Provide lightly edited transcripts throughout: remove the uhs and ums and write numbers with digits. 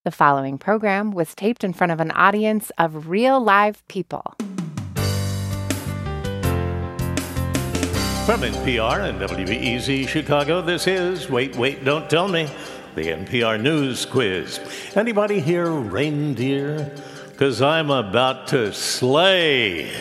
The following program was taped in front of an audience of real live people. From NPR and WBEZ Chicago, this is Wait, Wait, Don't Tell Me, the NPR News Quiz. Anybody here reindeer? Because I'm about to slay.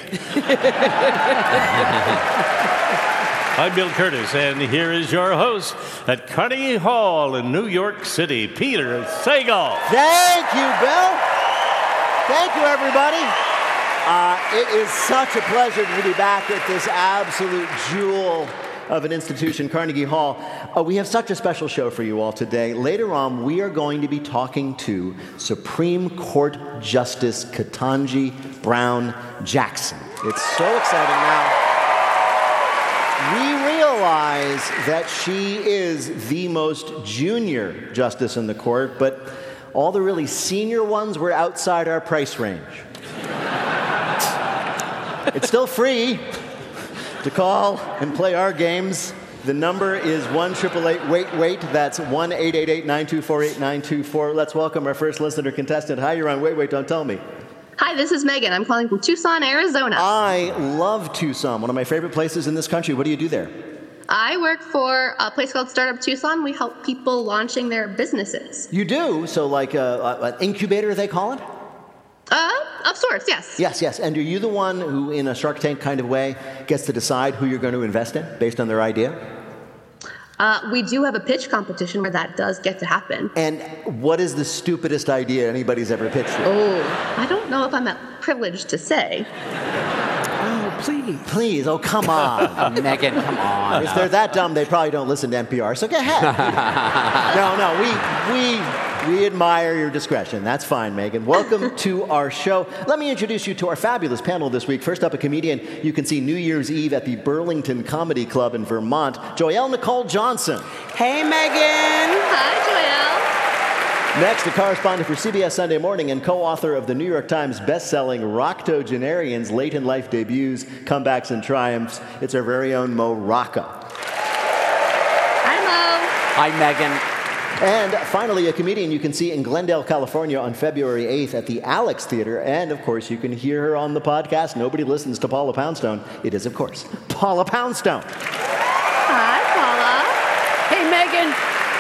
I'm Bill Curtis, and here is your host at Carnegie Hall in New York City, Peter Sagal. Thank you, Bill. Thank you, everybody. It is such a pleasure to be back at this absolute jewel of an institution, Carnegie Hall. We have such a special show for you all today. Later on, we are going to be talking to Supreme Court Justice Ketanji Brown Jackson. It's so exciting now. We realize that she is the most junior justice in the court, but all the really senior ones were outside our price range. It's still free to call and play our games. The number is 1-888-WAIT-WAIT. That's 1-888-924-8924. Let's welcome our first listener contestant. Hi, you're on Wait, Wait, Don't Tell Me. Hi, this is Megan. I'm calling from Tucson, Arizona. I love Tucson, one of my favorite places in this country. What do you do there? I work for a place called Startup Tucson. We help people launching their businesses. You do? So like an incubator, they call it? Of sorts, yes. Yes. And are you the one who, in a Shark Tank kind of way, gets to decide who you're going to invest in based on their idea? We do have a pitch competition where that does get to happen. And what is the stupidest idea anybody's ever pitched you? Oh, I don't know if I'm privileged to say. Oh, please. Oh, come on. Megan, come on. If they're that dumb, they probably don't listen to NPR, so go ahead. No, we admire your discretion. That's fine, Megan. Welcome to our show. Let me introduce you to our fabulous panel this week. First up, a comedian you can see New Year's Eve at the Burlington Comedy Club in Vermont, Joelle Nicole Johnson. Hey, Megan. Hi, Next, a correspondent for CBS Sunday Morning and co-author of the New York Times best-selling Roctogenarians, Late in Life Debuts, Comebacks and Triumphs. It's our very own Mo Rocca. Hi, Mo. Hi, Megan. And finally, a comedian you can see in Glendale, California on February 8th at the Alex Theater. And, of course, you can hear her on the podcast. Nobody listens to Paula Poundstone. It is, of course, Paula Poundstone. Hi, Paula. Hey, Megan.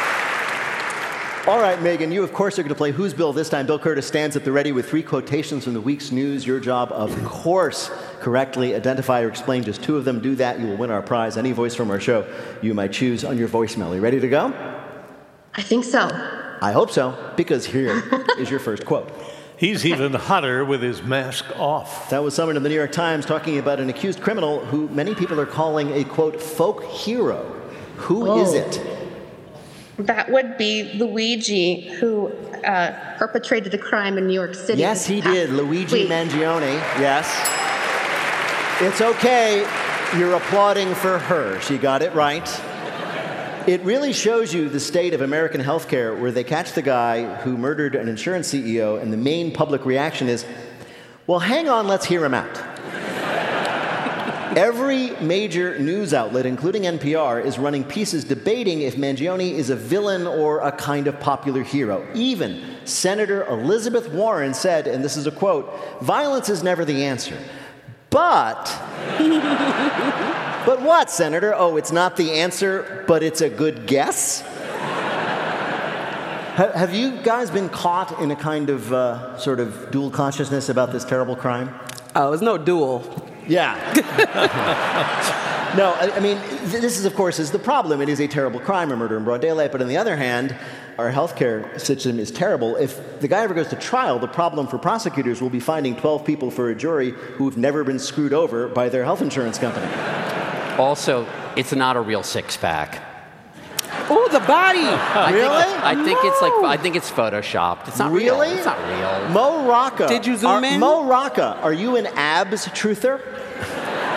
All right, Megan, you, of course, are going to play Who's Bill this time. Bill Curtis stands at the ready with 3 quotations from the week's news. Your job, of course, correctly identify or explain just 2 of them. Do that, you will win our prize. Any voice from our show you might choose on your voicemail. Are you ready to go? I think so. I hope so, because here is your first quote. He's even hotter with his mask off. That was someone in the New York Times talking about an accused criminal who many people are calling a, quote, folk hero. Who is it? That would be Luigi, who perpetrated a crime in New York City. Yes, he did. Luigi Mangione. Yes. It's okay. You're applauding for her. She got it right. It really shows you the state of American healthcare, where they catch the guy who murdered an insurance CEO, and the main public reaction is, well, hang on, let's hear him out. Every major news outlet, including NPR, is running pieces debating if Mangione is a villain or a kind of popular hero. Even Senator Elizabeth Warren said, and this is a quote, "Violence is never the answer. But what, Senator? Oh, it's not the answer, but it's a good guess?" Have you guys been caught in a kind of sort of dual consciousness about this terrible crime? Oh, it's no duel. Yeah. No, I mean, this is, of course, is the problem. It is a terrible crime, a murder in broad daylight. But on the other hand, our healthcare system is terrible. If the guy ever goes to trial, the problem for prosecutors will be finding 12 people for a jury who've never been screwed over by their health insurance company. Also, it's not a real six-pack. Oh, the body! I think it's photoshopped. It's not really? Real. It's not real. Mo Rocca. Did you zoom in? Mo Rocca, are you an abs truther?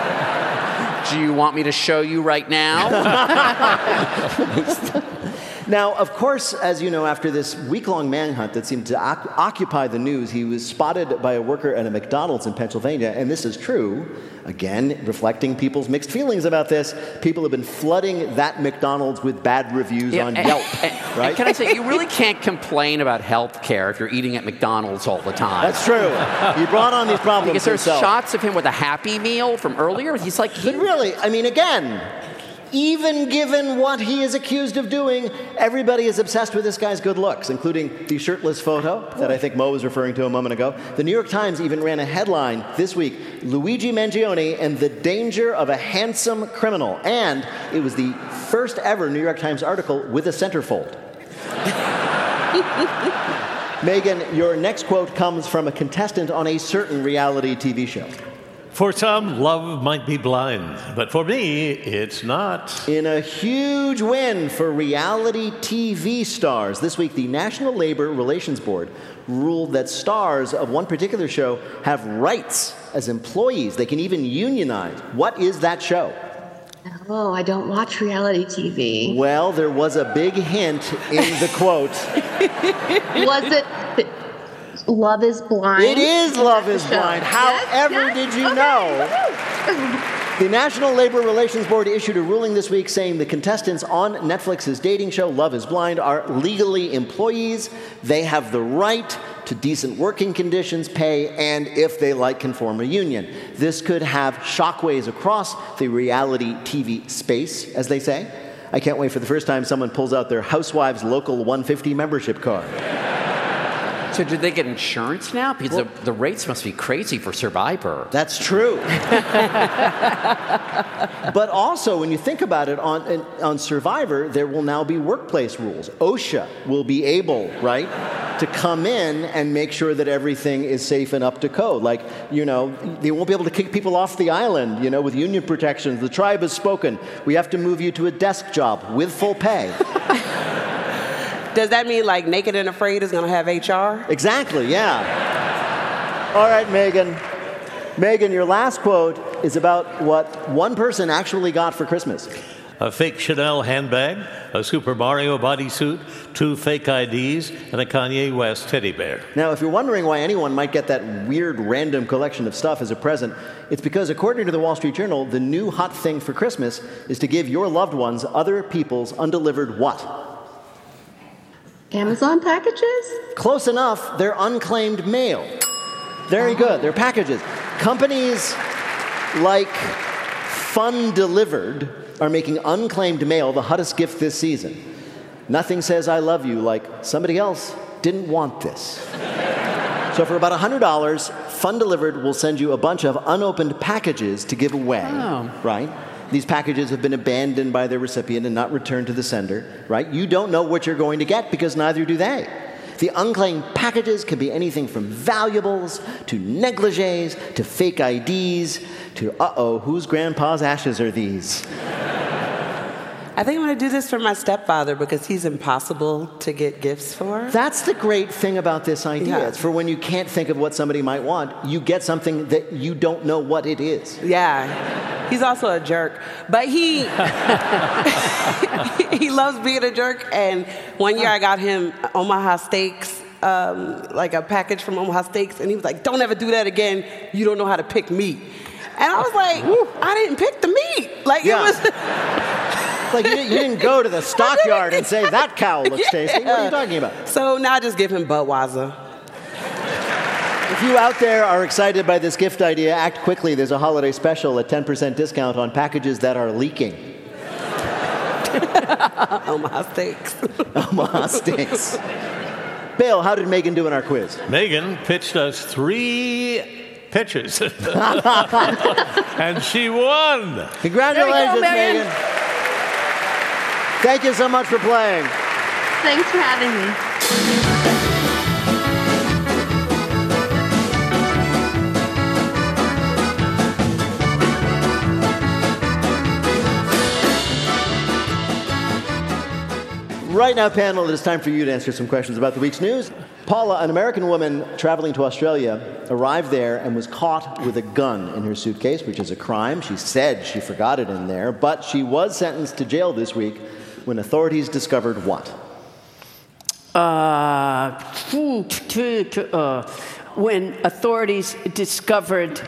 Do you want me to show you right now? Now, of course, as you know, after this week-long manhunt that seemed to occupy the news, he was spotted by a worker at a McDonald's in Pennsylvania, and this is true. Again, reflecting people's mixed feelings about this. People have been flooding that McDonald's with bad reviews on Yelp, right? And can I say, you really can't complain about health care if you're eating at McDonald's all the time. That's true. He brought on these problems because there's himself. shots of him with a Happy Meal from earlier. He's like... But really, I mean, again... Even given what he is accused of doing, everybody is obsessed with this guy's good looks, including the shirtless photo that I think Mo was referring to a moment ago. The New York Times even ran a headline this week, Luigi Mangione and the danger of a handsome criminal. And it was the first ever New York Times article with a centerfold. Megan, your next quote comes from a contestant on a certain reality TV show. For some, love might be blind, but for me, it's not. In a huge win for reality TV stars, this week the National Labor Relations Board ruled that stars of one particular show have rights as employees. They can even unionize. What is that show? Oh, I don't watch reality TV. Well, there was a big hint in the quote. Was it Love is Blind? It is Love is Blind. However did you know? The National Labor Relations Board issued a ruling this week saying the contestants on Netflix's dating show Love is Blind are legally employees. They have the right to decent working conditions, pay, and, if they like, can form a union. This could have shockwaves across the reality TV space, as they say. I can't wait for the first time someone pulls out their Housewives Local 150 membership card. So do they get insurance now? Because the rates must be crazy for Survivor. That's true. But also, when you think about it, on Survivor, there will now be workplace rules. OSHA will be able, right, to come in and make sure that everything is safe and up to code. Like, you know, they won't be able to kick people off the island, you know, with union protections. The tribe has spoken. We have to move you to a desk job with full pay. Does that mean, like, Naked and Afraid is going to have HR? Exactly, yeah. All right, Megan. Megan, your last quote is about what one person actually got for Christmas. A fake Chanel handbag, a Super Mario bodysuit, 2 fake IDs, and a Kanye West teddy bear. Now, if you're wondering why anyone might get that weird random collection of stuff as a present, it's because, according to the Wall Street Journal, the new hot thing for Christmas is to give your loved ones other people's undelivered what? Amazon packages? Close enough. They're unclaimed mail. Very good. They're packages. Companies like Fun Delivered are making unclaimed mail the hottest gift this season. Nothing says I love you like somebody else didn't want this. So for about $100, Fun Delivered will send you a bunch of unopened packages to give away, right? These packages have been abandoned by their recipient and not returned to the sender, right? You don't know what you're going to get because neither do they. The unclaimed packages can be anything from valuables to negligees to fake IDs to, whose grandpa's ashes are these? I think I'm going to do this for my stepfather because he's impossible to get gifts for. That's the great thing about this idea. Yeah. It's for when you can't think of what somebody might want, you get something that you don't know what it is. Yeah. He's also a jerk. But he loves being a jerk. And one year I got him Omaha Steaks, like a package from Omaha Steaks. And he was like, don't ever do that again. You don't know how to pick meat. And I was like, I didn't pick the meat. Like, it was... Like, you didn't go to the stockyard and say, that cow looks tasty. What are you talking about? So now I just give him Budweiser. If you out there are excited by this gift idea, act quickly. There's a holiday special at 10% discount on packages that are leaking. Omaha Steaks. Omaha Steaks. Bill, how did Megan do in our quiz? Megan pitched us 3 pitches. And she won. Congratulations, Megan. Thank you so much for playing. Thanks for having me. Right now, panel, it is time for you to answer some questions about the week's news. Paula, an American woman traveling to Australia, arrived there and was caught with a gun in her suitcase, which is a crime. She said she forgot it in there, but she was sentenced to jail this week when authorities discovered what? when authorities discovered.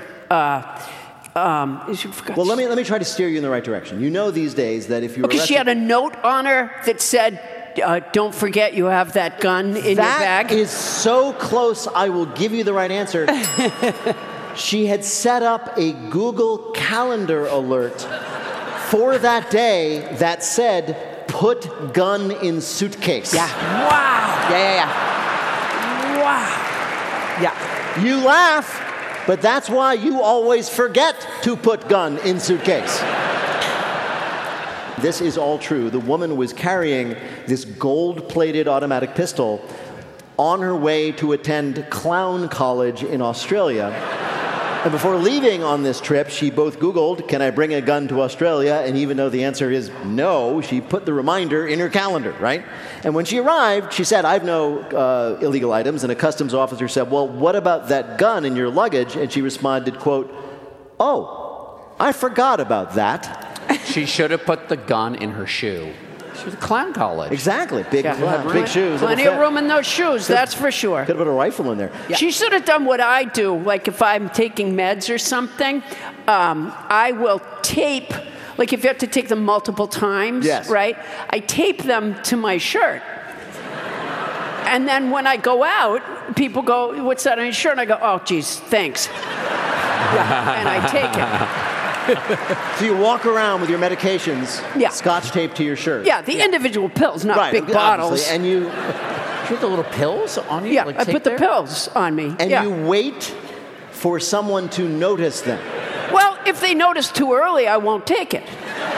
Well, let me try to steer you in the right direction. You know these days that if you were because she had a note on her that said, "Don't forget you have that gun in your bag." That is so close. I will give you the right answer. She had set up a Google Calendar alert for that day that said, "Put gun in suitcase." Yeah. Wow. Yeah. Wow. Yeah. You laugh, but that's why you always forget to put gun in suitcase. This is all true. The woman was carrying this gold-plated automatic pistol on her way to attend clown college in Australia. And before leaving on this trip, she both Googled, "Can I bring a gun to Australia?" And even though the answer is no, she put the reminder in her calendar, right? And when she arrived, she said, "I have no illegal items." And a customs officer said, "Well, what about that gun in your luggage?" And she responded, quote, "Oh, I forgot about that." She should have put the gun in her shoe. She was at clown college. Exactly. Big shoes. Plenty of room in those shoes, that's for sure. Could have put a rifle in there. Yeah. She should have done what I do. Like if I'm taking meds or something, I will tape, like if you have to take them multiple times, yes. right? I tape them to my shirt. And then when I go out, people go, "What's that on your shirt?" And I go, "Oh, geez, thanks." Yeah, and I take it. So you walk around with your medications, scotch taped to your shirt. Yeah, the individual pills, not big bottles. And you put the little pills on you? Yeah, I put the pills on me. And you wait for someone to notice them. Well, if they notice too early, I won't take it.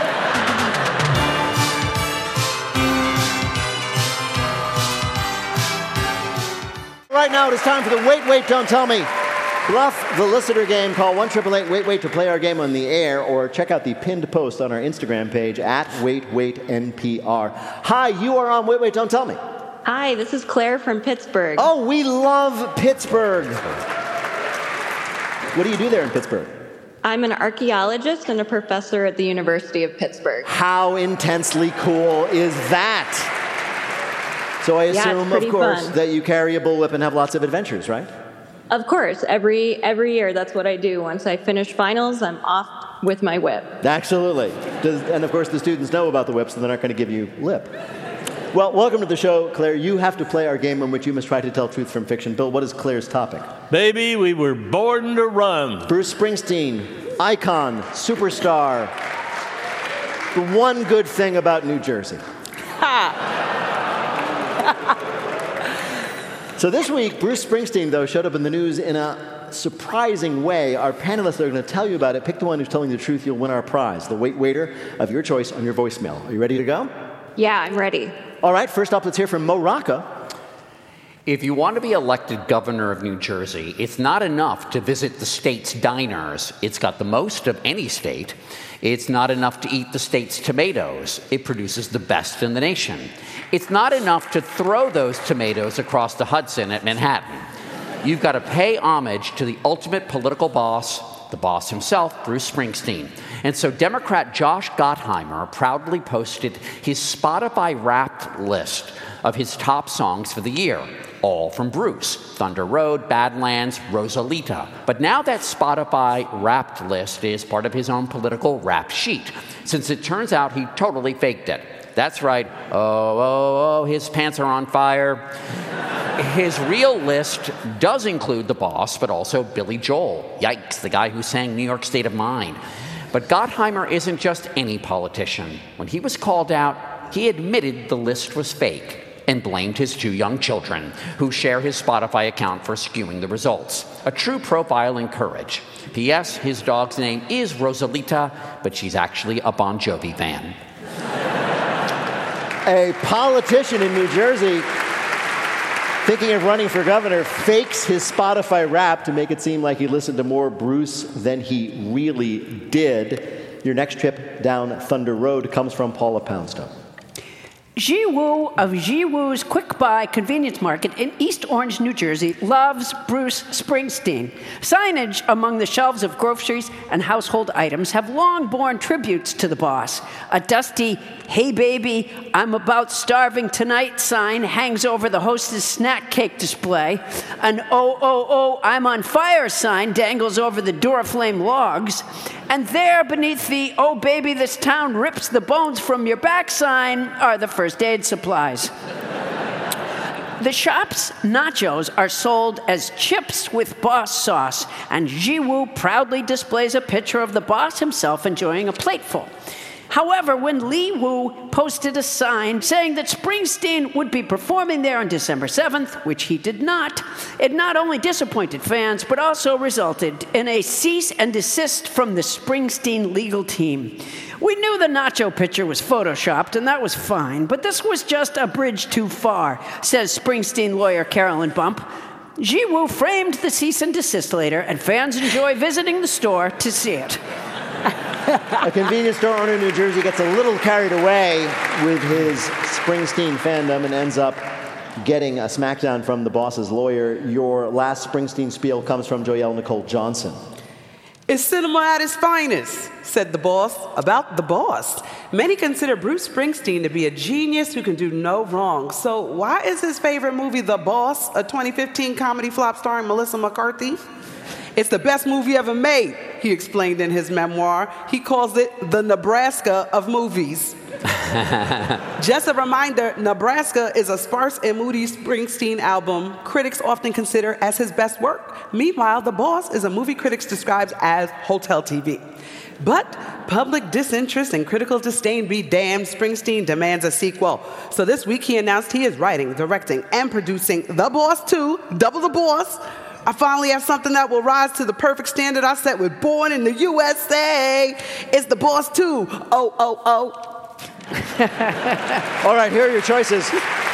Right now, it is time for the Wait, Wait, Don't Tell Me. Bluff the listener game. Call 1-888-WAIT-WAIT to play our game on the air, or check out the pinned post on our Instagram page at WaitWaitNPR. Hi, you are on Wait, Wait, Don't Tell Me. Hi, this is Claire from Pittsburgh. Oh, we love Pittsburgh. What do you do there in Pittsburgh? I'm an archaeologist and a professor at the University of Pittsburgh. How intensely cool is that? So I assume, of course, that you carry a bullwhip and have lots of adventures, right? Of course, every year that's what I do. Once I finish finals, I'm off with my whip. Absolutely. And of course, the students know about the whip, so they're not going to give you lip. Well, welcome to the show, Claire. You have to play our game in which you must try to tell truth from fiction. Bill, what is Claire's topic? Baby, we were born to run. Bruce Springsteen, icon, superstar. The one good thing about New Jersey. So this week, Bruce Springsteen, though, showed up in the news in a surprising way. Our panelists are going to tell you about it. Pick the one who's telling the truth. You'll win our prize, the Wait Waiter of your choice on your voicemail. Are you ready to go? Yeah, I'm ready. All right, first up, let's hear from Mo Rocca. If you want to be elected governor of New Jersey, it's not enough to visit the state's diners. It's got the most of any state. It's not enough to eat the state's tomatoes. It produces the best in the nation. It's not enough to throw those tomatoes across the Hudson at Manhattan. You've got to pay homage to the ultimate political boss, the boss himself, Bruce Springsteen. And so Democrat Josh Gottheimer proudly posted his Spotify Wrapped list of his top songs for the year, all from Bruce: Thunder Road, Badlands, Rosalita. But now that Spotify Wrapped list is part of his own political rap sheet, since it turns out he totally faked it. That's right. Oh, his pants are on fire. His real list does include the boss, but also Billy Joel. Yikes, the guy who sang New York State of Mind. But Gottheimer isn't just any politician. When he was called out, he admitted the list was fake and blamed his 2 young children, who share his Spotify account for skewing the results. A true profile in courage. P.S. His dog's name is Rosalita, but she's actually a Bon Jovi fan. A politician in New Jersey thinking of running for governor fakes his Spotify Wrapped to make it seem like he listened to more Bruce than he really did. Your next trip down Thunder Road comes from Paula Poundstone. Ji Woo of Ji Woo's Quick Buy Convenience Market in East Orange, New Jersey, loves Bruce Springsteen. Signage among the shelves of groceries and household items have long borne tributes to the boss. A dusty, "Hey baby, I'm about starving tonight" sign hangs over the hostess snack cake display. An "Oh, I'm on fire" sign dangles over the Duraflame logs. And there, beneath the "Oh baby, this town rips the bones from your back" sign, are the first aid supplies. The shop's nachos are sold as chips with boss sauce, and Ji Woo proudly displays a picture of the boss himself enjoying a plateful. However, when Lee Woo posted a sign saying that Springsteen would be performing there on December 7th, which he did not, it not only disappointed fans, but also resulted in a cease and desist from the Springsteen legal team. We knew the nacho picture was photoshopped, and that was fine, but this was just a bridge too far, says Springsteen lawyer Carolyn Bump. Ji Woo framed the cease and desist later, and fans enjoy visiting the store to see it. A convenience store owner in New Jersey gets a little carried away with his Springsteen fandom and ends up getting a smackdown from the boss's lawyer. Your last Springsteen spiel comes from Joyelle Nicole Johnson. It's cinema at its finest, said the boss about the boss. Many consider Bruce Springsteen to be a genius who can do no wrong. So why is his favorite movie The Boss, a 2015 comedy flop starring Melissa McCarthy? It's the best movie ever made, he explained in his memoir. He calls it the Nebraska of movies. Just a reminder, Nebraska is a sparse and moody Springsteen album critics often consider as his best work. Meanwhile, The Boss is a movie critics describe as hotel TV. But public disinterest and critical disdain be damned, Springsteen demands a sequel. So this week he announced he is writing, directing, and producing The Boss 2, Double the Boss. I finally have something that will rise to the perfect standard I set with Born in the USA. It's The Boss 2. Oh. All right, here are your choices.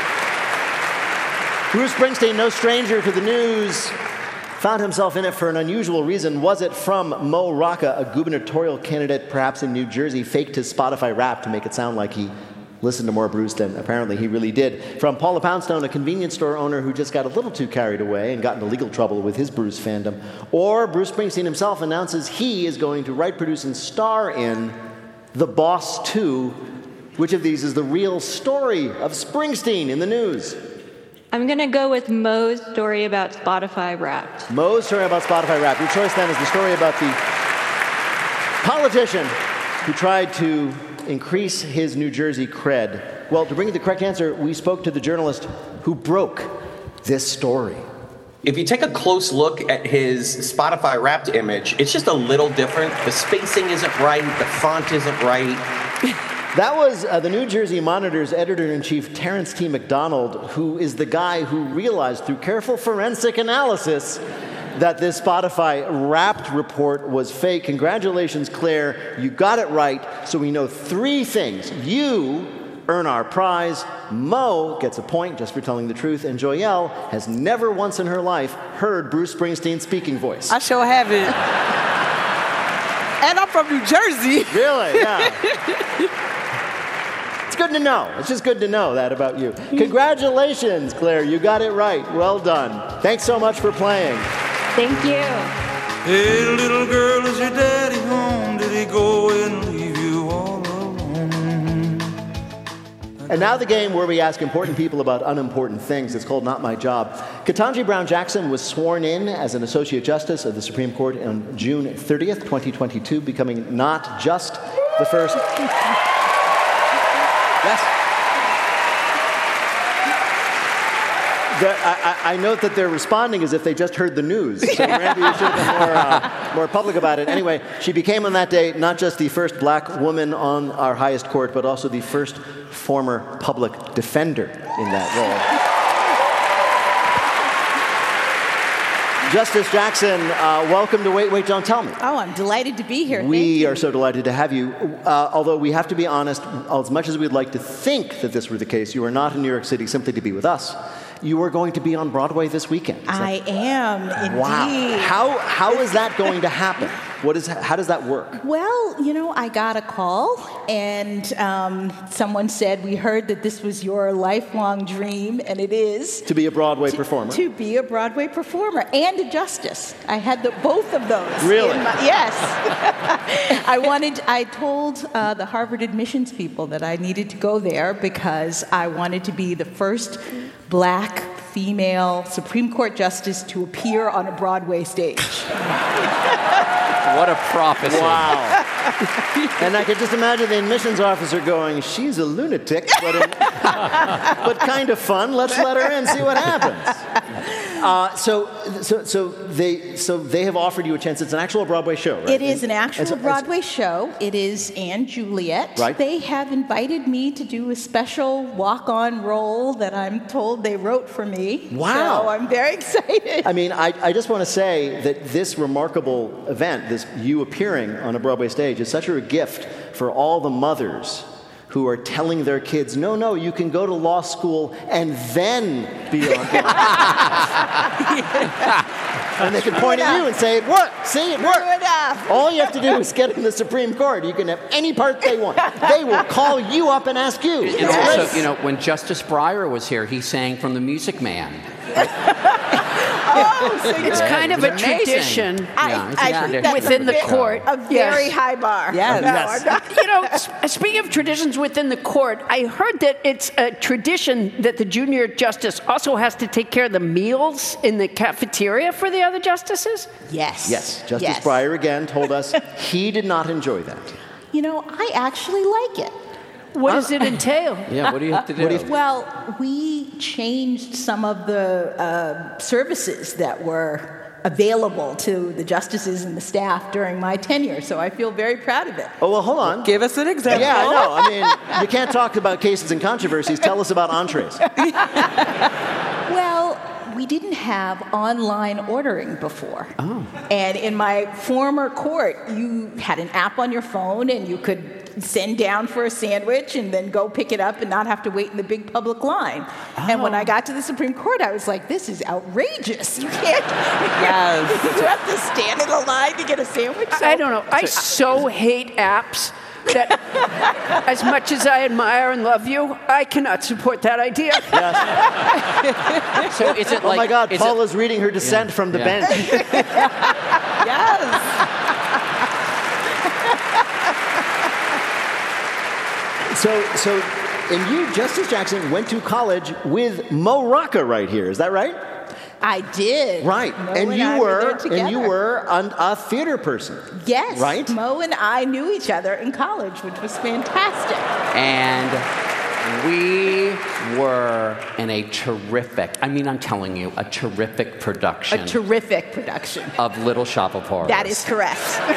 Bruce Springsteen, no stranger to the news, found himself in it for an unusual reason. Was it from Mo Rocca, a gubernatorial candidate perhaps in New Jersey, faked his Spotify rap to make it sound like he listened to more Bruce than apparently he really did? From Paula Poundstone, a convenience store owner who just got a little too carried away and got into legal trouble with his Bruce fandom. Or Bruce Springsteen himself announces he is going to write, produce, and star in The Boss 2. Which of these is the real story of Springsteen in the news? I'm going to go with Mo's story about Spotify Wrapped. Mo's story about Spotify Wrapped. Your choice then is the story about the politician who tried to increase his New Jersey cred. Well, to bring you the correct answer, we spoke to the journalist who broke this story. If you take a close look at his Spotify Wrapped image, it's just a little different. The spacing isn't right, the font isn't right. That was the New Jersey Monitor's editor-in-chief, Terrence T. McDonald, who is the guy who realized through careful forensic analysis that this Spotify Wrapped report was fake. Congratulations, Claire. You got it right. So we know 3 things. You earn our prize. Mo gets a point just for telling the truth. And Joyelle has never once in her life heard Bruce Springsteen's speaking voice. I sure haven't. And I'm from New Jersey. Really? Yeah. It's good to know. It's just good to know that about you. Congratulations, Claire. You got it right. Well done. Thanks so much for playing. Thank you. Hey, little girl, is your daddy home? Did he go and leave you all alone? And now the game where we ask important people about unimportant things. It's called Not My Job. Ketanji Brown Jackson was sworn in as an Associate Justice of the Supreme Court on June 30th, 2022, becoming not just the first... Yes. I note that they're responding as if they just heard the news. So Randy, you should have been more public about it. Anyway, she became on that day not just the first black woman on our highest court, but also the first former public defender in that role. Justice Jackson, welcome to Wait, Don't Tell Me. Oh, I'm delighted to be here. We are so delighted to have you. Although we have to be honest, as much as we'd like to think that this were the case, you are not in New York City simply to be with us. You are going to be on Broadway this weekend. I am, indeed. Wow. How is that going to happen? How does that work? Well, I got a call, and someone said, we heard that this was your lifelong dream, and it is. To be a Broadway performer. To be a Broadway performer and a justice. I had both of those. Really? Yes. I told the Harvard admissions people that I needed to go there because I wanted to be the first black female Supreme Court justice to appear on a Broadway stage. What a prophecy. Wow. And I could just imagine the admissions officer going, she's a lunatic, but kind of fun. Let's let her in, see what happens. So they have offered you a chance. It's an actual Broadway show, right? It is an actual Broadway show. It is Anne Juliet. Right. They have invited me to do a special walk-on role that I'm told they wrote for me. Wow. So I'm very excited. I mean, I just want to say that this remarkable event, this you appearing on a Broadway stage, is such a gift for all the mothers who are telling their kids, no, you can go to law school and then be on Broadway. And they can point at you and say, it worked. See, it worked. All you have to do is get in the Supreme Court. You can have any part they want. They will call you up and ask you. And also, when Justice Breyer was here, he sang from The Music Man. It's kind of a tradition within the court. A very high bar. Yes. Speaking of traditions within the court, I heard that it's a tradition that the junior justice also has to take care of the meals in the cafeteria for the other justices? Yes. Yes. Justice Breyer again told us he did not enjoy that. I actually like it. What does it entail? Yeah, what do you have to do? Well, we changed some of the services that were available to the justices and the staff during my tenure, so I feel very proud of it. Oh, well, hold on. Give us an example. Yeah, I know. I mean, you can't talk about cases and controversies. Tell us about entrees. Well, we didn't have online ordering before. Oh. And in my former court, you had an app on your phone and you could send down for a sandwich and then go pick it up and not have to wait in the big public line. Oh. And when I got to the Supreme Court, I was like, this is outrageous. You can't. You have to stand in a line to get a sandwich. So, I don't know. I so hate apps that as much as I admire and love you, I cannot support that idea. Yes. So is it like... Oh my God, Paula's reading her dissent from the bench. Yes. And you, Justice Jackson, went to college with Mo Rocca right here. Is that right? I did. Right. Mo and you were were a theater person. Yes. Right? Mo and I knew each other in college, which was fantastic. And we were in a terrific, I'm telling you, a terrific production. A terrific production. Of Little Shop of Horrors. That is correct.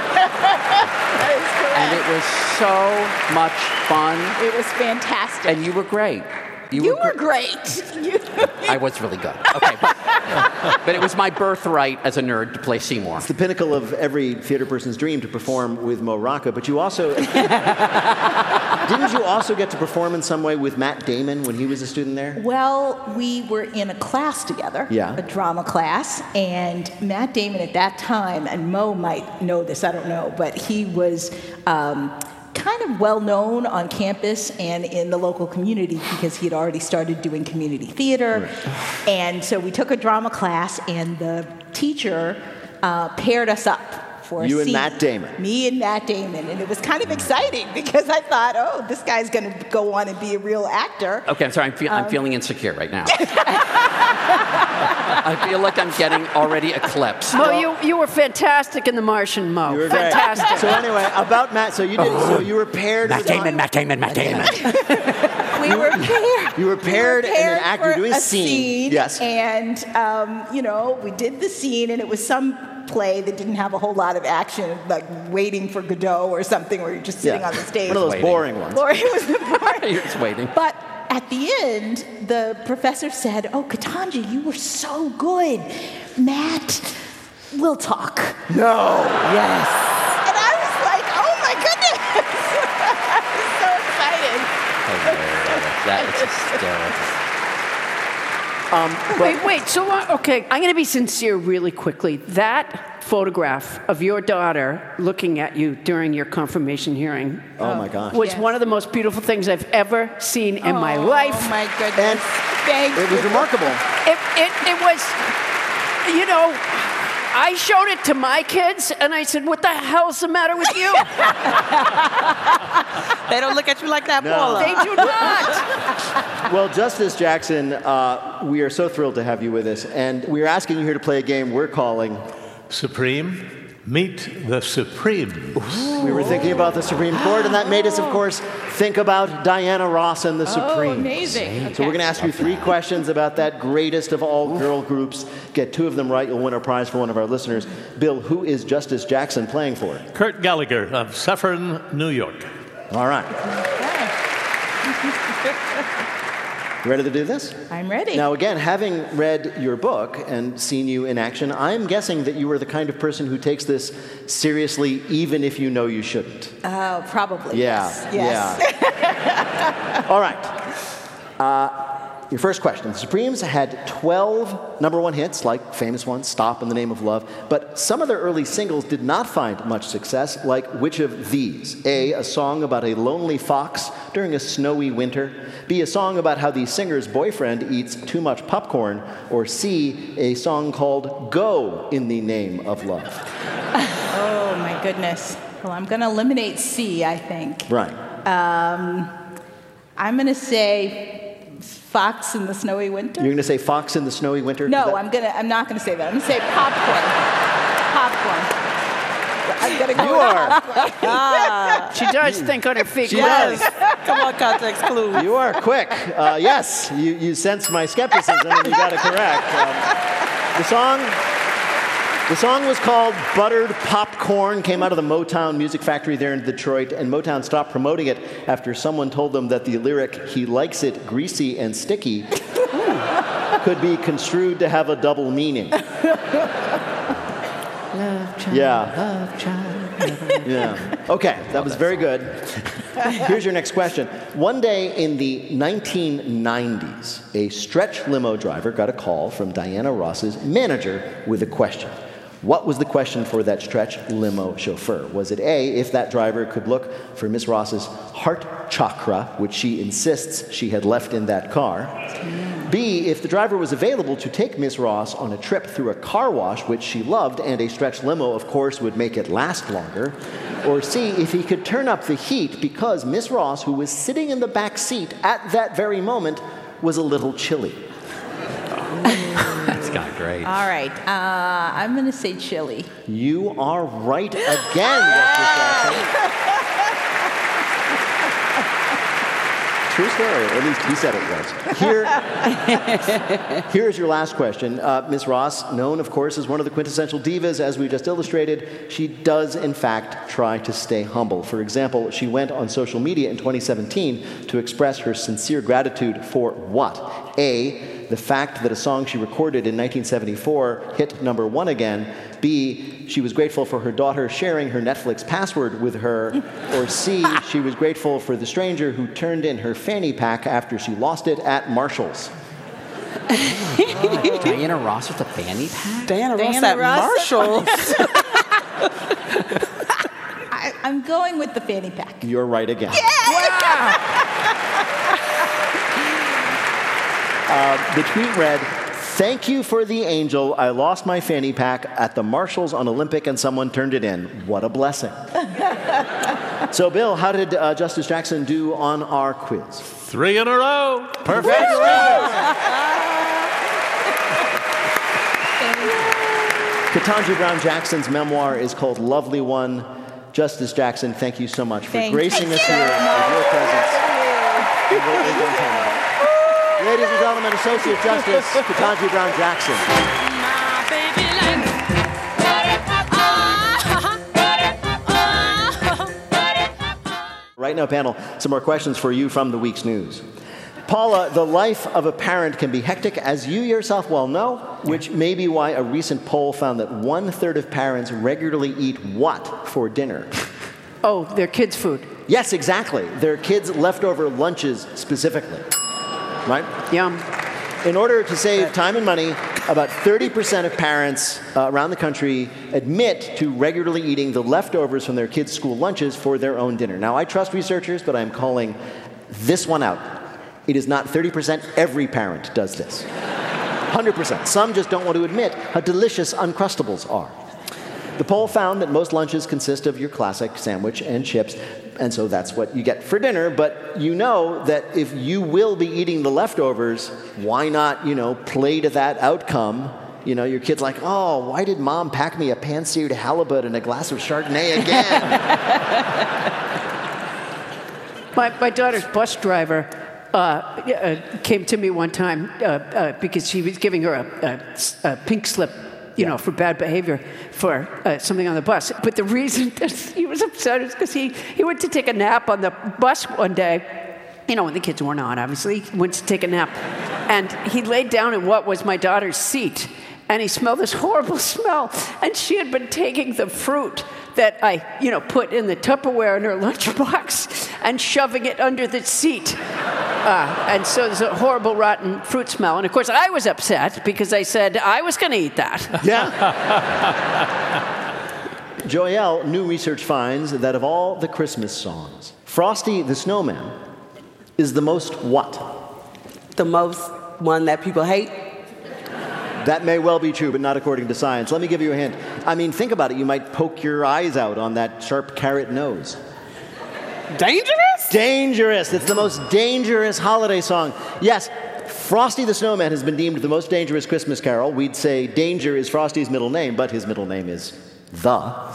And it was so much fun. It was fantastic. And you were great. You were great. I was really good. Okay, but it was my birthright as a nerd to play Seymour. It's the pinnacle of every theater person's dream to perform with Mo Rocca, but you also... Didn't you also get to perform in some way with Matt Damon when he was a student there? Well, we were in a class together, a drama class, and Matt Damon at that time, and Mo might know this, I don't know, but he was... kind of well-known on campus and in the local community because he had already started doing community theater. Right. And so we took a drama class, and the teacher paired us up for a scene. You and Matt Damon. Me and Matt Damon. And it was kind of exciting because I thought, oh, this guy's going to go on and be a real actor. Okay, I'm sorry. I'm feeling insecure right now. I feel like I'm getting already eclipsed. Mo, you were fantastic in The Martian, Mo. You were fantastic. Great. So anyway, about Matt. So you were paired. Matt Damon. We were paired. You were paired and an actor doing a scene. Yes. And we did the scene, and it was some play that didn't have a whole lot of action, like Waiting for Godot or something, where you're just sitting on the stage. One of those boring ones. It was boring. You're just waiting. But at the end, the professor said, "Oh, Ketanji, you were so good. Matt, we'll talk." No. Yes. And I was like, "Oh my goodness!" I was so excited. That is hysterical. Wait. So, okay, I'm going to be sincere really quickly. That photograph of your daughter looking at you during your confirmation hearing my gosh. was one of the most beautiful things I've ever seen in my life. Oh, my goodness. And it was remarkable. It was, you know, I showed it to my kids, and I said, what the hell's the matter with you? They don't look at you like that, No. Paula. They do not. Well, Justice Jackson, we are so thrilled to have you with us, and we're asking you here to play a game we're calling Supreme. Meet the Supremes. We were thinking about the Supreme Court, and that made us, of course, think about Diana Ross and the Supremes. Amazing. So we're going to ask you 3 questions about that greatest of all girl groups. Get 2 of them right, you'll win a prize for one of our listeners. Bill, who is Justice Jackson playing for? Kurt Gallagher of Suffern, New York. All right. You ready to do this? I'm ready. Now, again, having read your book and seen you in action, I'm guessing that you are the kind of person who takes this seriously, even if you know you shouldn't. Oh, probably. Yeah. Yes. Yeah. All right. Your first question. The Supremes had 12 number 1 hits, like famous ones, Stop in the Name of Love, but some of their early singles did not find much success, like which of these? A song about a lonely fox during a snowy winter, B, a song about how the singer's boyfriend eats too much popcorn, or C, a song called Go in the Name of Love. Oh, my goodness. Well, I'm going to eliminate C, I think. Right. I'm going to say Fox in the Snowy Winter. You're going to say Fox in the Snowy Winter? No, I'm not going to say that. I'm going to say popcorn. I'm going to go with popcorn. She does think on her feet. She does. Come on, context clue. You are quick. Yes, you sense my skepticism, and you got it correct. The song was called Buttered Popcorn, came out of the Motown Music Factory there in Detroit, and Motown stopped promoting it after someone told them that the lyric, "He likes it greasy and sticky," could be construed to have a double meaning. Love child, love child. Yeah. Okay, that was very good. Here's your next question. One day in the 1990s, a stretch limo driver got a call from Diana Ross's manager with a question. What was the question for that stretch limo chauffeur? Was it A, if that driver could look for Miss Ross's heart chakra, which she insists she had left in that car? B, if the driver was available to take Miss Ross on a trip through a car wash, which she loved, and a stretch limo, of course, would make it last longer? Or C, if he could turn up the heat because Miss Ross, who was sitting in the back seat at that very moment, was a little chilly? That's kind of great. All right. I'm going to say chili. You are right again, Justice Jackson. True story, or at least he said it was. Here's your last question. Miss Ross, known, of course, as one of the quintessential divas, as we just illustrated, she does, in fact, try to stay humble. For example, she went on social media in 2017 to express her sincere gratitude for what? A, the fact that a song she recorded in 1974 hit number 1 again. B, she was grateful for her daughter sharing her Netflix password with her. Or C, she was grateful for the stranger who turned in her fanny pack after she lost it at Marshall's. Diana Ross with a fanny pack? Diana Ross at Marshall's. I'm going with the fanny pack. You're right again. The tweet read, "Thank you for the angel. I lost my fanny pack at the Marshalls on Olympic and someone turned it in. What a blessing." So, Bill, how did Justice Jackson do on our quiz? 3 in a row. Perfect. Ketanji Brown Jackson's memoir is called Lovely One. Justice Jackson, thank you so much for gracing us here with your presence. Ladies and gentlemen, Associate Justice Ketanji Brown Jackson. Right now, panel, some more questions for you from the week's news. Paula, the life of a parent can be hectic, as you yourself well know, which may be why a recent poll found that 1/3 of parents regularly eat what for dinner? Oh, their kids' food. Yes, exactly. Their kids' leftover lunches specifically. Right? Yum. In order to save time and money, about 30% of parents around the country admit to regularly eating the leftovers from their kids' school lunches for their own dinner. Now, I trust researchers, but I'm calling this one out. It is not 30%. Every parent does this. 100%. Some just don't want to admit how delicious Uncrustables are. The poll found that most lunches consist of your classic sandwich and chips, and so that's what you get for dinner. But you know that if you will be eating the leftovers, why not, play to that outcome? Your kid's like, oh, why did Mom pack me a pan-seared halibut and a glass of Chardonnay again? My daughter's bus driver came to me one time because she was giving her a pink slip, for bad behavior for something on the bus. But the reason that he was upset is because he went to take a nap on the bus one day. When the kids weren't on, obviously. He went to take a nap. And he laid down in what was my daughter's seat. And he smelled this horrible smell. And she had been taking the fruit that I, put in the Tupperware in her lunchbox and shoving it under the seat. And so there's a horrible, rotten fruit smell. And, of course, I was upset because I said I was going to eat that. Yeah. Joyelle, new research finds that of all the Christmas songs, Frosty the Snowman is the most what? The most one that people hate? That may well be true, but not according to science. Let me give you a hint. Think about it. You might poke your eyes out on that sharp carrot nose. Dangerous? Dangerous. It's the most dangerous holiday song. Yes, Frosty the Snowman has been deemed the most dangerous Christmas carol. We'd say Danger is Frosty's middle name, but his middle name is The.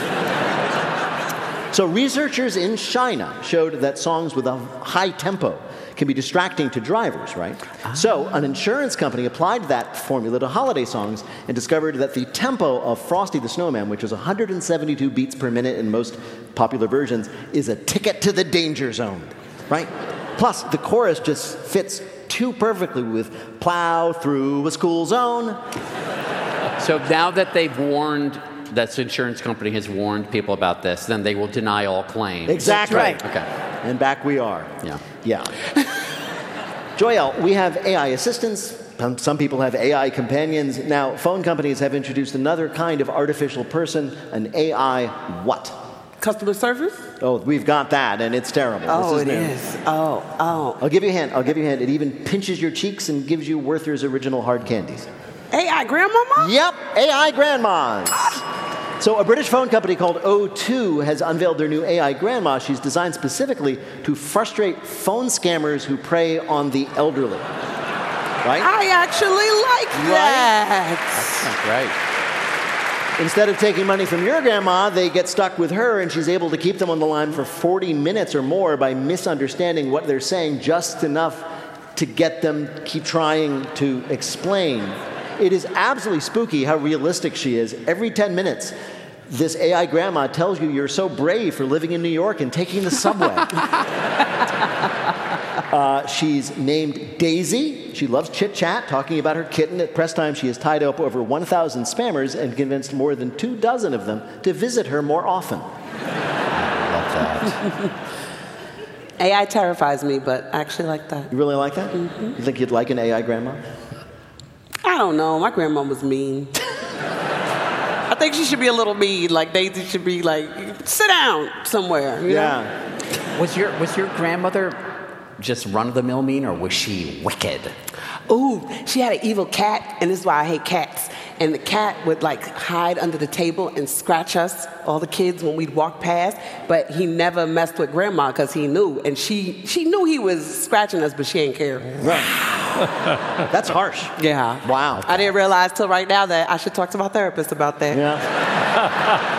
So researchers in China showed that songs with a high tempo can be distracting to drivers, right? So an insurance company applied that formula to holiday songs and discovered that the tempo of Frosty the Snowman, which is 172 beats per minute in most popular versions, is a ticket to the danger zone, right? Plus, the chorus just fits too perfectly with plow through a school zone. So now that they've warned, that insurance company has warned people about this, then they will deny all claims. Exactly. That's right. Okay. And back we are. Yeah. Joyelle, we have AI assistants. Some people have AI companions. Now, phone companies have introduced another kind of artificial person, an AI what? Customer service? Oh, we've got that, and it's terrible. Oh, this it is. Oh. I'll give you a hint. It even pinches your cheeks and gives you Werther's original hard candies. AI grandmama? Yep, AI grandmas. So a British phone company called O2 has unveiled their new AI grandma. She's designed specifically to frustrate phone scammers who prey on the elderly. Right? I actually like that. That's great. Instead of taking money from your grandma, they get stuck with her, and she's able to keep them on the line for 40 minutes or more by misunderstanding what they're saying just enough to get them to keep trying to explain. It is absolutely spooky how realistic she is. Every 10 minutes, this AI grandma tells you you're so brave for living in New York and taking the subway. She's named Daisy. She loves chit-chat, talking about her kitten. At press time, she has tied up over 1,000 spammers and convinced more than 24 of them to visit her more often. I love that. AI terrifies me, but I actually like that. You really like that? Mm-hmm. You think you'd like an AI grandma? I don't know. My grandma was mean. I think she should be a little mean. Like Daisy should be like, sit down somewhere. You know? Was your grandmother just run-of-the-mill mean, or was she wicked? Ooh, she had an evil cat, and this is why I hate cats. And the cat would like hide under the table and scratch us, all the kids, when we'd walk past. But he never messed with grandma because he knew, and she knew he was scratching us, but she didn't care. Right. That's harsh. Yeah. Wow. I didn't realize till right now that I should talk to my therapist about that. Yeah.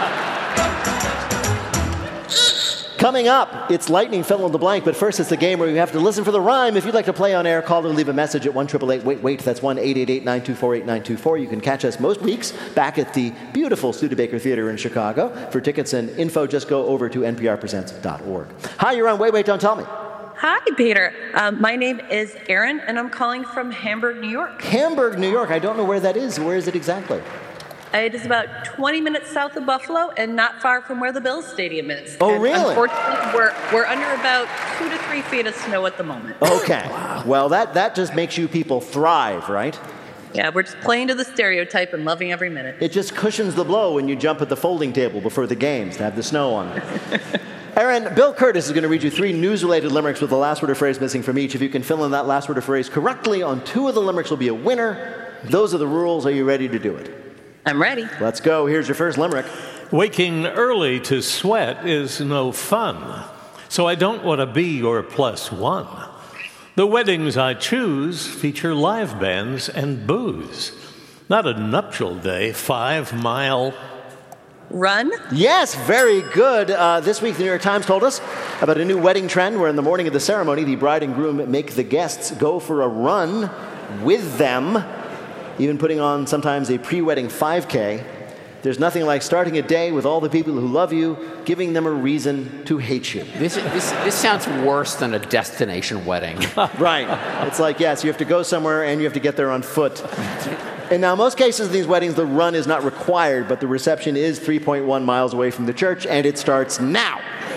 Coming up, it's lightning fill in the blank, but first it's the game where you have to listen for the rhyme. If you'd like to play on air, call or leave a message at 1-888-WAIT-WAIT. That's 1-888-924-8924. You can catch us most weeks back at the beautiful Studebaker Theater in Chicago. For tickets and info, just go over to nprpresents.org. Hi, you're on Wait, Wait, Don't Tell Me. Hi, Peter. My name is Erin, and I'm calling from Hamburg, New York. Hamburg, New York. I don't know where that is. Where is it exactly? It is about 20 minutes south of Buffalo and not far from where the Bills Stadium is. Oh, and really? Unfortunately, we're under about 2 to 3 feet of snow at the moment. Okay. Wow. Well, that just makes you people thrive, right? Yeah, we're just playing to the stereotype and loving every minute. It just cushions the blow when you jump at the folding table before the games to have the snow on it. Aaron, Bill Curtis is going to read you 3 news-related limericks with the last word or phrase missing from each. If you can fill in that last word or phrase correctly on 2 of the limericks, will be a winner. Those are the rules. Are you ready to do it? I'm ready. Let's go. Here's your first limerick. Waking early to sweat is no fun, so I don't want to be your +1. The weddings I choose feature live bands and booze. Not a nuptial day, 5-mile run? Yes, very good. This week, the New York Times told us about a new wedding trend where in the morning of the ceremony, the bride and groom make the guests go for a run with them, even putting on sometimes a pre-wedding 5K. There's nothing like starting a day with all the people who love you, giving them a reason to hate you. This sounds worse than a destination wedding. Right. It's like, yes, you have to go somewhere and you have to get there on foot. And now, most cases in these weddings, the run is not required, but the reception is 3.1 miles away from the church, and it starts now.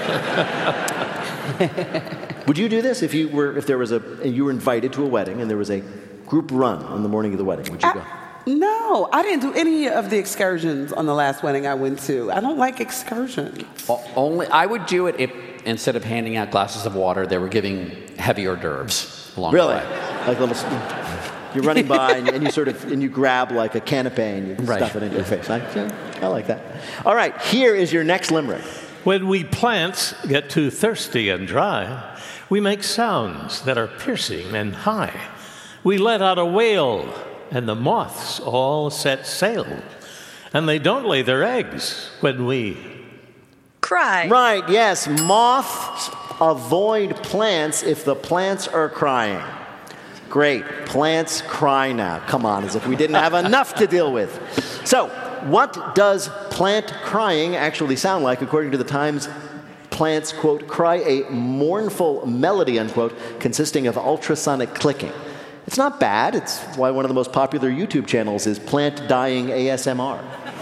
Would you do this if you were invited to a wedding and there was a group run on the morning of the wedding? Would you go? No, I didn't do any of the excursions on the last wedding I went to. I don't like excursions. I would do it if instead of handing out glasses of water, they were giving heavy hors d'oeuvres along the way. Like little. You're running by and you grab like a canapé and you stuff it into your face. I like that. All right, here is your next limerick. When we plants get too thirsty and dry, we make sounds that are piercing and high. We let out a wail, and the moths all set sail. And they don't lay their eggs when we cry. Right, yes. Moths avoid plants if the plants are crying. Great. Plants cry now. Come on, as if we didn't have enough to deal with. So, what does plant crying actually sound like? According to the Times, plants, quote, cry a mournful melody, unquote, consisting of ultrasonic clicking. It's not bad. It's why one of the most popular YouTube channels is Plant Dying ASMR.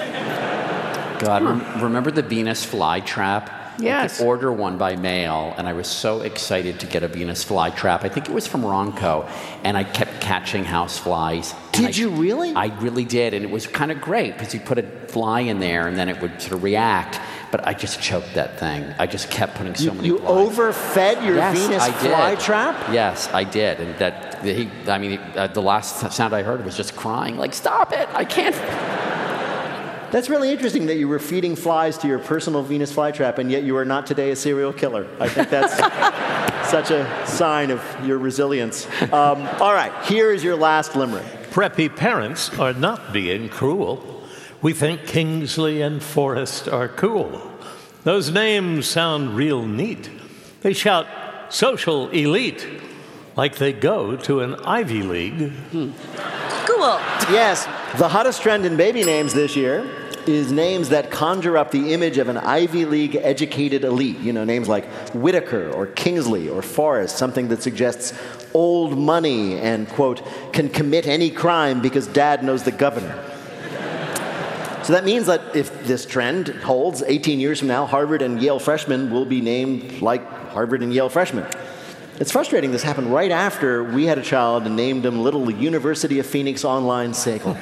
God, remember the Venus flytrap? Yes. I could order one by mail, and I was so excited to get a Venus flytrap. I think it was from Ronco, and I kept catching house flies. Did you really? I really did, and it was kind of great because you put a fly in there, and then it would sort of react. But I just choked that thing. I just kept putting so many. You flies. overfed your Venus flytrap? Yes, I did, and the last sound I heard was just crying, like, "Stop it! I can't." That's really interesting that you were feeding flies to your personal Venus flytrap, and yet you are not today a serial killer. I think that's such a sign of your resilience. All right, here is your last limerick. Preppy parents are not being cruel. We think Kingsley and Forrest are cool. Those names sound real neat. They shout social elite like they go to an Ivy League. Cool. Yes, the hottest trend in baby names this year is names that conjure up the image of an Ivy League educated elite. You know, names like Whitaker or Kingsley or Forrest, something that suggests old money and, quote, can commit any crime because dad knows the governor. So that means that if this trend holds, 18 years from now, Harvard and Yale freshmen will be named like Harvard and Yale freshmen. It's frustrating this happened right after we had a child and named him Little University of Phoenix Online Segal.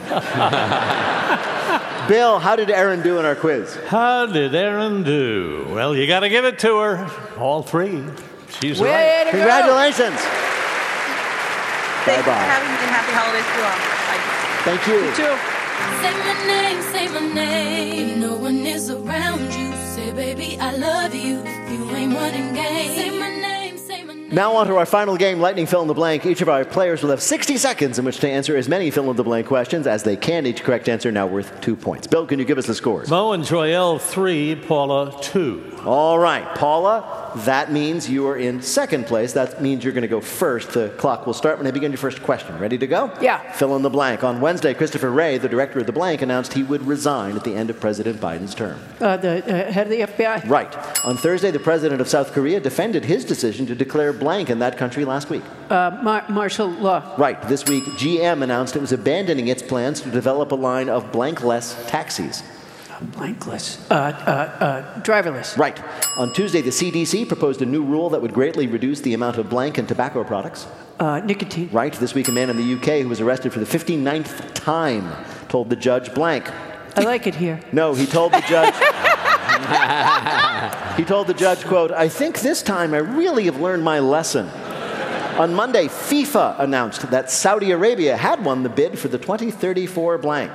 Bill, how did Erin do in our quiz? How did Erin do? Well, you got to give it to her. All 3. She's right. Congratulations. Thank you for having me, and happy holidays to you all. Thank you. You too. Say my name. No one is around you. Say, baby, I love you. You ain't running game. Say my name. Now on to our final game, Lightning Fill in the Blank. Each of our players will have 60 seconds in which to answer as many fill in the blank questions as they can. Each correct answer now worth 2 points. Bill, can you give us the scores? Mo and Joelle 3, Paula 2. All right, Paula, that means you are in second place. That means you're going to go first. The clock will start when I begin your first question. Ready to go? Yeah. Fill in the blank. On Wednesday, Christopher Wray, the director of the blank, announced he would resign at the end of President Biden's term. The head of the FBI? Right. On Thursday, the president of South Korea defended his decision to declare blank in that country last week. Martial law. Right. This week, GM announced it was abandoning its plans to develop a line of blankless taxis. Blankless. Driverless. Right. On Tuesday, the CDC proposed a new rule that would greatly reduce the amount of blank in tobacco products. Nicotine. Right. This week, a man in the UK who was arrested for the 59th time told the judge blank. I like it here. No, he told the judge... He told the judge, quote, "I think this time I really have learned my lesson." On Monday, FIFA announced that Saudi Arabia had won the bid for the 2034 blank.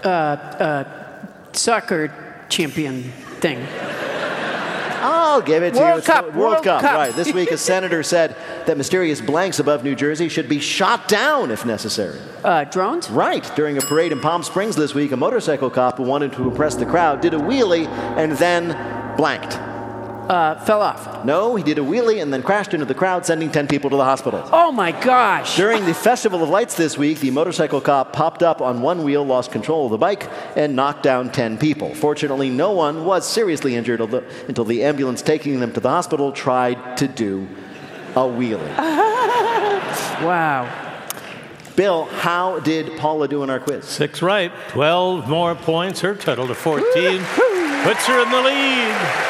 Soccer champion thing. I'll give it to World you. Cup, World Cup. Cup. Right. This week, a senator said that mysterious blanks above New Jersey should be shot down if necessary. Drones? Right. During a parade in Palm Springs this week, a motorcycle cop who wanted to impress the crowd did a wheelie and then blanked. Fell off. No, he did a wheelie and then crashed into the crowd, sending 10 people to the hospital. Oh my gosh. During the Festival of Lights this week, the motorcycle cop popped up on one wheel, lost control of the bike, and knocked down 10 people. Fortunately, no one was seriously injured until the ambulance taking them to the hospital tried to do a wheelie. Wow. Bill, how did Paula do in our quiz? 6 right. 12 more points. Her total to 14. Puts her in the lead.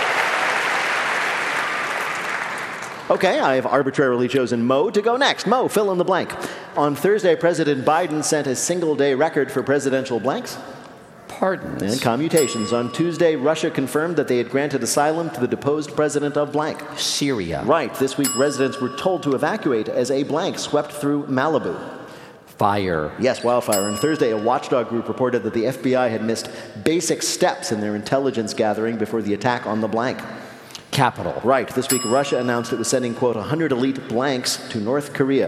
Okay, I have arbitrarily chosen Mo to go next. Mo, fill in the blank. On Thursday, President Biden set a single-day record for presidential blanks. Pardons. And commutations. On Tuesday, Russia confirmed that they had granted asylum to the deposed president of blank. Syria. Right. This week, residents were told to evacuate as a blank swept through Malibu. Fire. Yes, wildfire. On Thursday, a watchdog group reported that the FBI had missed basic steps in their intelligence gathering before the attack on the blank. Capital. Right. This week, Russia announced it was sending, quote, 100 elite blanks to North Korea.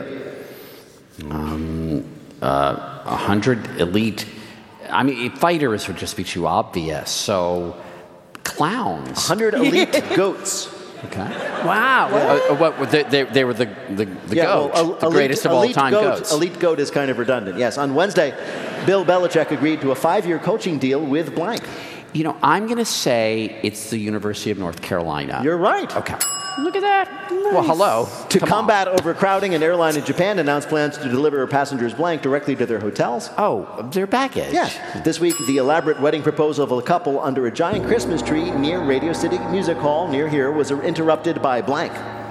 100 elite. I mean, fighters would just be too obvious. So, clowns. 100 elite goats. Okay. Wow. They were the goat. Well, the greatest of all time goats. Elite goat is kind of redundant. Yes. On Wednesday, Bill Belichick agreed to a 5-year coaching deal with blank. You know, I'm going to say it's the University of North Carolina. You're right. Okay. Look at that. Nice. Well, hello. To combat overcrowding, an airline in Japan announced plans to deliver passengers blank directly to their hotels. Oh, their baggage. Yes. This week, the elaborate wedding proposal of a couple under a giant Christmas tree near Radio City Music Hall near here was interrupted by blank.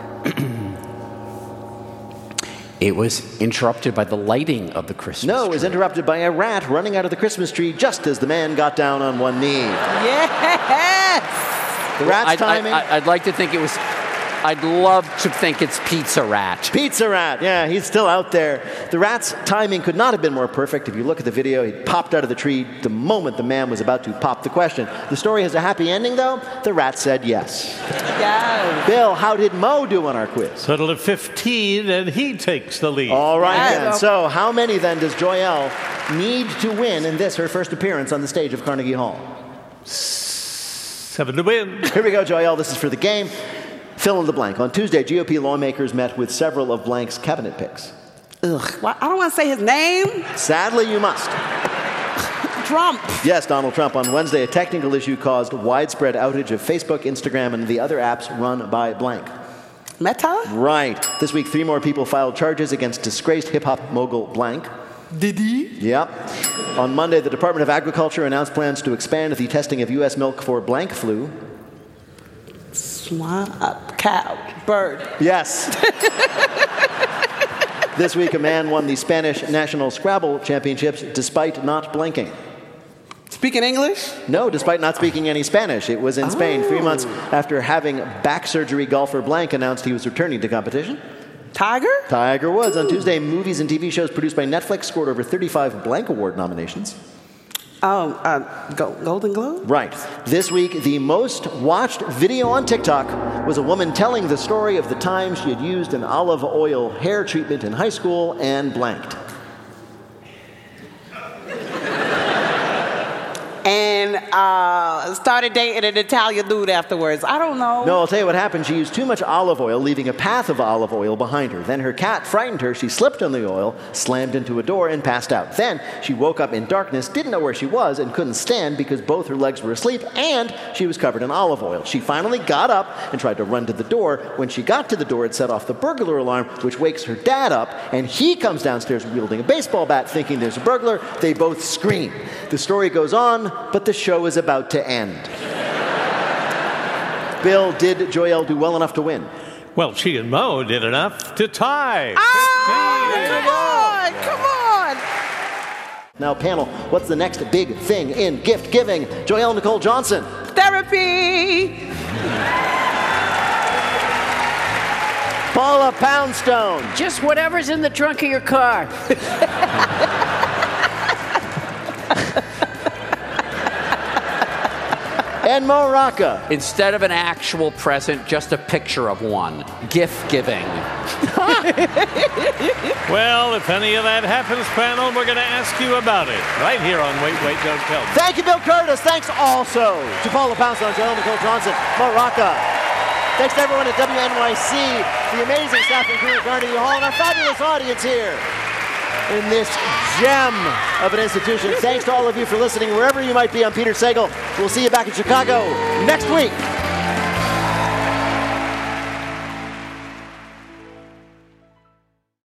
It was interrupted by the lighting of the Christmas tree. No, it was interrupted by a rat running out of the Christmas tree just as the man got down on one knee. Yes! The rat's timing. I'd like to think it was... I'd love to think it's Pizza Rat. Pizza Rat, yeah, he's still out there. The rat's timing could not have been more perfect. If you look at the video, he popped out of the tree the moment the man was about to pop the question. The story has a happy ending, though. The rat said yes. Yes. Bill, how did Mo do on our quiz? Total of 15, and he takes the lead. All right, then. So how many, then, does Joyelle need to win in this, her first appearance on the stage of Carnegie Hall? 7 to win. Here we go, Joyelle. This is for the game. Fill in the blank. On Tuesday, GOP lawmakers met with several of blank's cabinet picks. Ugh. Well, I don't want to say his name. Sadly, you must. Trump. Yes, Donald Trump. On Wednesday, a technical issue caused widespread outage of Facebook, Instagram, and the other apps run by blank. Meta? Right. This week, 3 more people filed charges against disgraced hip-hop mogul blank. Diddy? Yep. On Monday, the Department of Agriculture announced plans to expand the testing of U.S. milk for blank flu. Cow. Bird. Yes. This week, a man won the Spanish National Scrabble Championships despite not blinking. Speaking English? No, despite not speaking any Spanish. It was in Spain 3 months after having back surgery. Golfer blank announced he was returning to competition. Tiger Woods. On Tuesday, movies and TV shows produced by Netflix scored over 35 blank award nominations. Golden Globe? Right. This week, the most watched video on TikTok was a woman telling the story of the time she had used an olive oil hair treatment in high school and blanked. And started dating an Italian dude afterwards. I don't know. No, I'll tell you what happened. She used too much olive oil, leaving a path of olive oil behind her. Then her cat frightened her. She slipped on the oil, slammed into a door, and passed out. Then she woke up in darkness, didn't know where she was, and couldn't stand because both her legs were asleep, and she was covered in olive oil. She finally got up and tried to run to the door. When she got to the door, it set off the burglar alarm, which wakes her dad up, and he comes downstairs wielding a baseball bat, thinking there's a burglar. They both scream. The story goes on, but the show is about to end. Bill, did Joyelle do well enough to win? Well, she and Mo did enough to tie. 15. Come on. Now, panel, what's the next big thing in gift giving? Joelle Nicole Johnson. Therapy. Paula Poundstone. Just whatever's in the trunk of your car. And Mo Rocca. Instead of an actual present, just a picture of one. Gift giving. Well, if any of that happens, panel, we're going to ask you about it right here on Wait, Wait, Don't Tell Me. Thank you, Bill Curtis. Thanks also to Paula Poundstone, Joelle Nicole Johnson, Mo Rocca. Thanks to everyone at WNYC, the amazing staff and crew at Carnegie Hall, and our fabulous audience here in this gem of an institution. Thanks to all of you for listening, wherever you might be. I'm Peter Sagal. We'll see you back in Chicago next week.